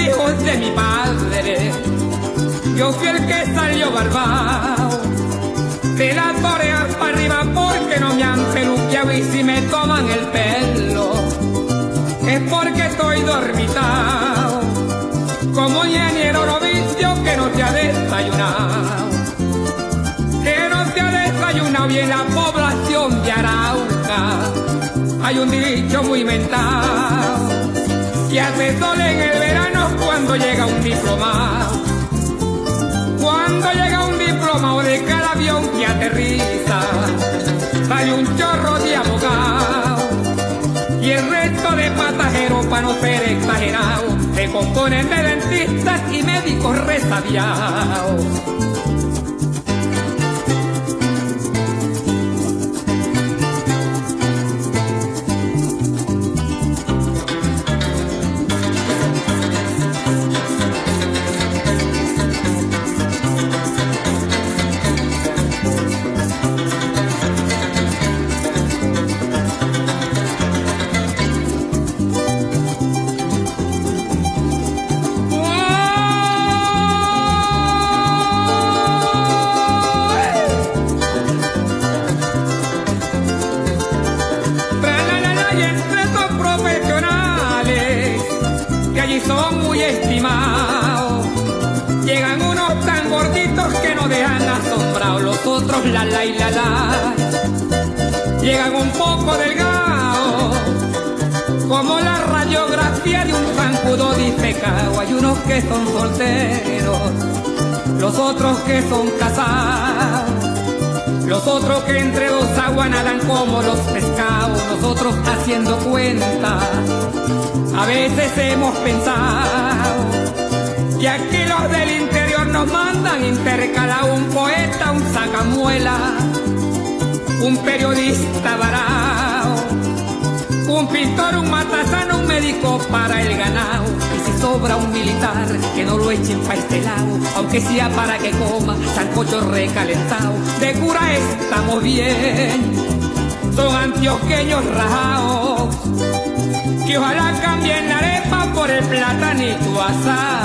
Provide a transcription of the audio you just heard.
hijos de mi padre. Yo fui el que salió barbao, de las orejas para arriba porque no me han peluqueado, y si me toman el pelo es porque estoy dormitado, como ingeniero novicio que no se ha desayunado, que no se ha desayunado. Y en la población de Arauca hay un dicho muy mentado, que hace sol en el verano cuando llega un diplomado. Cuando llega un diplomado de cada avión que aterriza, sale un chorro de abogado, y el resto de pasajeros, para no ser exagerado, se componen de dentistas y médicos resabiados. Son muy estimados, llegan unos tan gorditos que nos dejan asombrados, los otros la, llegan un poco delgados, como la radiografía de un zancudo disecado. Hay unos que son solteros, los otros que son casados, los otros que entre dos aguas nadan como los pescados. Nosotros haciendo cuenta, a veces hemos pensado que aquí los del interior nos mandan intercalado un poeta, un sacamuela, un periodista varao, un pintor, un matasano, un médico para el ganado. Y si sobra un militar, que no lo echen pa' este lado, aunque sea para que coma sancocho recalentado. De cura estamos bien, son antioqueños rajados, que ojalá cambien la arepa por el platanito asado.